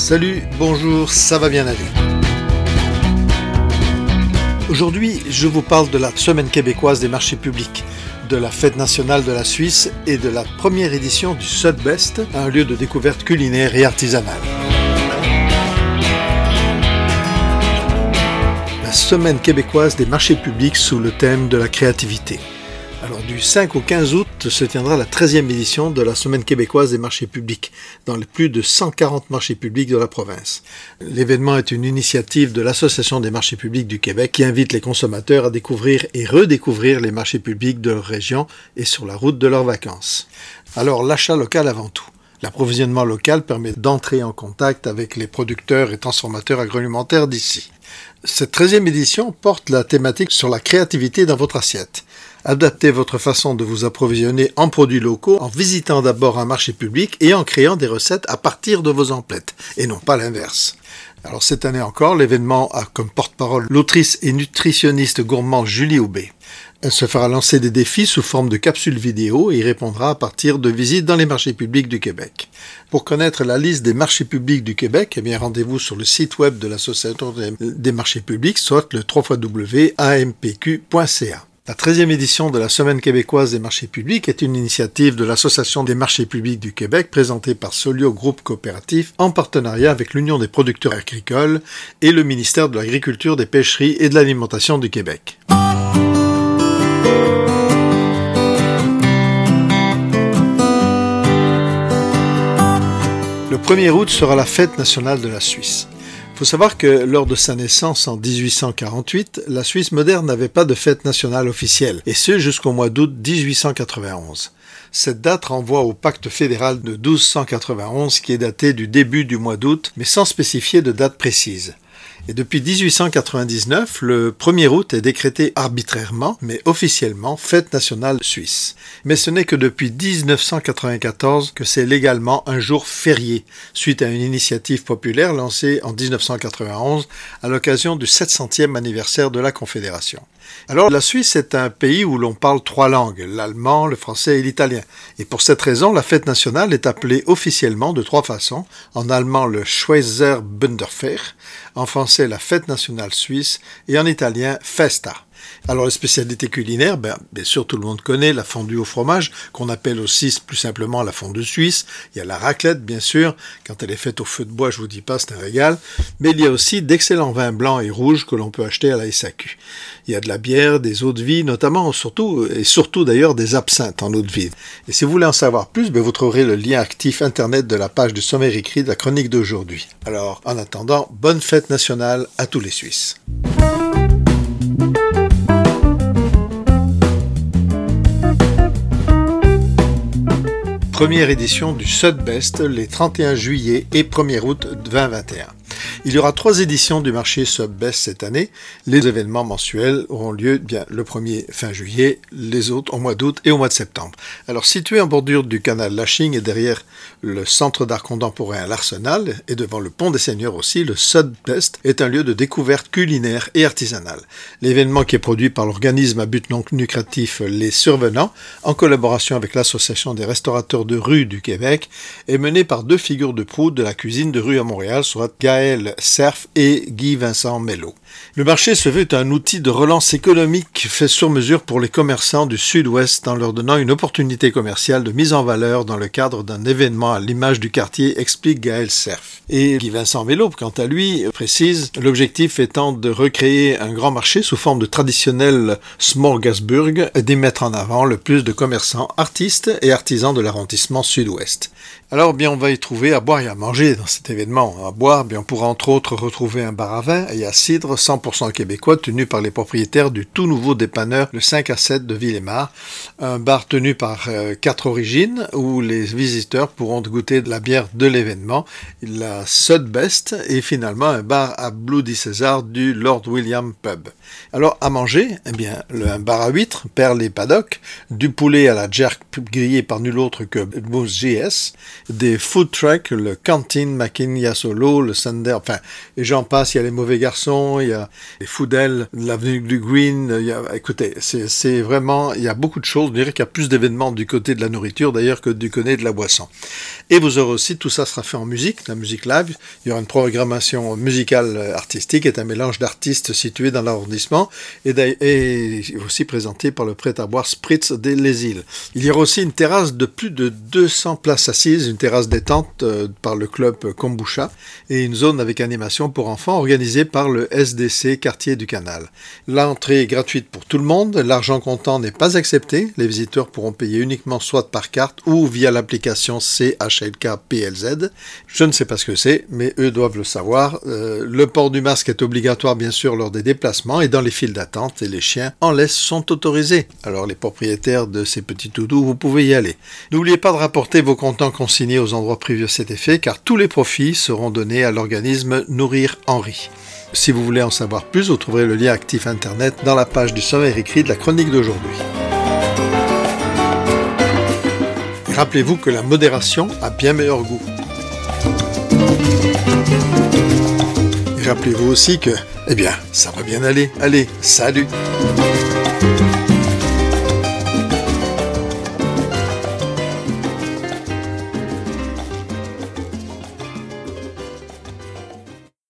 Salut, bonjour, ça va bien aller. Aujourd'hui, je vous parle de la Semaine québécoise des marchés publics, de la Fête nationale de la Suisse et de la première édition du Sudbest, un lieu de découverte culinaire et artisanale. La Semaine québécoise des marchés publics sous le thème de la créativité. Alors du 5 au 15 août se tiendra la 13e édition de la Semaine québécoise des marchés publics dans les plus de 140 marchés publics de la province. L'événement est une initiative de l'Association des marchés publics du Québec qui invite les consommateurs à découvrir et redécouvrir les marchés publics de leur région et sur la route de leurs vacances. Alors l'achat local avant tout. L'approvisionnement local permet d'entrer en contact avec les producteurs et transformateurs agroalimentaires d'ici. Cette 13e édition porte la thématique sur la créativité dans votre assiette. Adaptez votre façon de vous approvisionner en produits locaux en visitant d'abord un marché public et en créant des recettes à partir de vos emplettes, et non pas l'inverse. Alors cette année encore, l'événement a comme porte-parole l'autrice et nutritionniste gourmande Julie Aubé. Elle se fera lancer des défis sous forme de capsules vidéo et y répondra à partir de visites dans les marchés publics du Québec. Pour connaître la liste des marchés publics du Québec, rendez-vous sur le site web de l'Association des marchés publics, soit le www.ampq.ca. La 13e édition de la Semaine québécoise des marchés publics est une initiative de l'Association des marchés publics du Québec présentée par Solio Groupe Coopératif en partenariat avec l'Union des producteurs agricoles et le ministère de l'Agriculture, des Pêcheries et de l'Alimentation du Québec. Le 1er août sera la Fête nationale de la Suisse. Il faut savoir que lors de sa naissance en 1848, la Suisse moderne n'avait pas de fête nationale officielle, et ce jusqu'au mois d'août 1891. Cette date renvoie au pacte fédéral de 1291 qui est daté du début du mois d'août, mais sans spécifier de date précise. Et depuis 1899, le 1er août est décrété arbitrairement, mais officiellement, fête nationale suisse. Mais ce n'est que depuis 1994 que c'est légalement un jour férié, suite à une initiative populaire lancée en 1991 à l'occasion du 700e anniversaire de la Confédération. Alors, la Suisse est un pays où l'on parle 3 langues, l'allemand, le français et l'italien. Et pour cette raison, la fête nationale est appelée officiellement de 3 façons. En allemand, le Schweizer Bünderfest, en français, la fête nationale suisse, et en italien, Festa. Alors, les spécialités culinaires, bien sûr, tout le monde connaît la fondue au fromage, qu'on appelle aussi plus simplement la fondue suisse. Il y a la raclette, bien sûr. Quand elle est faite au feu de bois, je vous dis pas, c'est un régal. Mais il y a aussi d'excellents vins blancs et rouges que l'on peut acheter à la SAQ. Il y a de la bière, des eaux de vie, notamment, surtout d'ailleurs, des absinthes en eau de vie. Et si vous voulez en savoir plus, vous trouverez le lien actif internet de la page du sommaire écrit de la chronique d'aujourd'hui. Alors, en attendant, bonne fête nationale à tous les Suisses. Première édition du Sudbest les 31 juillet et 1er août 2021. Il y aura 3 éditions du marché Sudbest cette année. Les événements mensuels auront lieu le 1er fin juillet, les autres au mois d'août et au mois de septembre. Alors situé en bordure du canal Laching et derrière le centre d'art contemporain à l'Arsenal et devant le pont des Seigneurs aussi, le Sudbest est un lieu de découverte culinaire et artisanale. L'événement qui est produit par l'organisme à but non lucratif Les Survenants en collaboration avec l'Association des restaurateurs de rue du Québec est mené par 2 figures de proue de la cuisine de rue à Montréal, soit Gaël Cerf et Guy-Vincent Mello. Le marché se veut un outil de relance économique fait sur mesure pour les commerçants du Sud-Ouest en leur donnant une opportunité commerciale de mise en valeur dans le cadre d'un événement à l'image du quartier, explique Gaël Cerf. Et Guy-Vincent Mello, quant à lui, précise l'objectif étant de recréer un grand marché sous forme de traditionnel smorgasburg et d'y mettre en avant le plus de commerçants, artistes et artisans de l'arrondissement Sud-Ouest. Alors, on va y trouver à boire et à manger dans cet événement. À boire, on pourra entre autres retrouver un bar à vin et à cidre 100% québécois tenu par les propriétaires du tout nouveau dépanneur le 5 à 7 de Villemar. Un bar tenu par 4 origines où les visiteurs pourront goûter de la bière de l'événement, la Sudbest et finalement un bar à Bloody César du Lord William Pub. Alors, à manger, un bar à huîtres, perles et paddock, du poulet à la jerk grillé par nul autre que Mousse JS, des food trucks, le Canteen, Makin, Yasolo, le Sunday Santander, enfin, et j'en passe, il y a les Mauvais Garçons, il y a les Foudel, l'avenue du Green, écoutez, c'est vraiment, il y a beaucoup de choses, je dirais qu'il y a plus d'événements du côté de la nourriture d'ailleurs que du côté de la boisson. Et vous aurez aussi, tout ça sera fait en musique, la musique live, il y aura une programmation musicale artistique, est un mélange d'artistes situés dans l'arrondissement, et aussi présenté par le prêt-à-boire Spritz des Îles. Il y aura aussi une terrasse de plus de 200 places assises, une terrasse détente par le club Kombucha et une zone avec animation pour enfants organisée par le SDC Quartier du Canal. L'entrée est gratuite pour tout le monde, l'argent comptant n'est pas accepté, les visiteurs pourront payer uniquement soit par carte ou via l'application CHLK PLZ. Je ne sais pas ce que c'est, mais eux doivent le savoir. Le port du masque est obligatoire bien sûr lors des déplacements et dans les files d'attente, et les chiens en laisse sont autorisés. Alors les propriétaires de ces petits toutous, vous pouvez y aller. N'oubliez pas de rapporter vos comptants consignés aux endroits prévus à cet effet, car tous les profits seront donnés à l'organisme Nourrir Henri. Si vous voulez en savoir plus, vous trouverez le lien actif internet dans la page du sommaire écrit de la chronique d'aujourd'hui. Rappelez-vous que la modération a bien meilleur goût. Et rappelez-vous aussi que, ça va bien aller. Allez, salut!